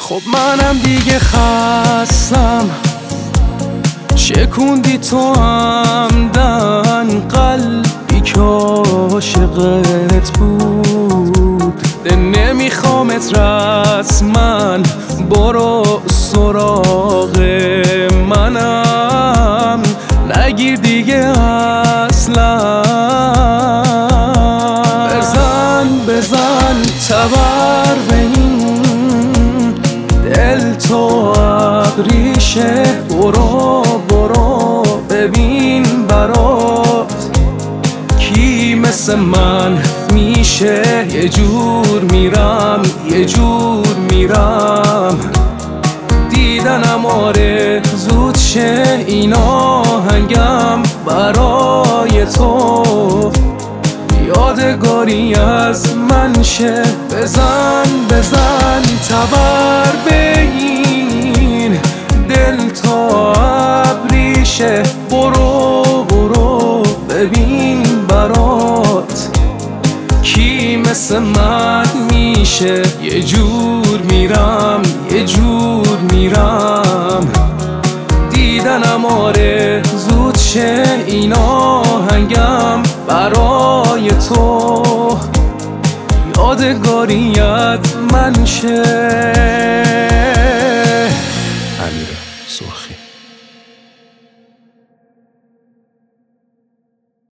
خب منم دیگه خستم، شکوندی تو همدن قلبی که عاشقت بود. نمیخوامت رسما، برو سراغ منم، نگیر دیگه اصلا. بزن تبر به این دل تو ابریشه، برو ببین برات کی مثل من میشه. یه جور میرم دیدنم آرزوت شه، این آهنگم برای تو یادگاری از من شه. بزن تبر به این دل تا ابریشه، برو ببین برات کی مثل من میشه. یه جور میرم دیدنم آرزوت شه، این آهنگم برای تو یادگاریت من شه.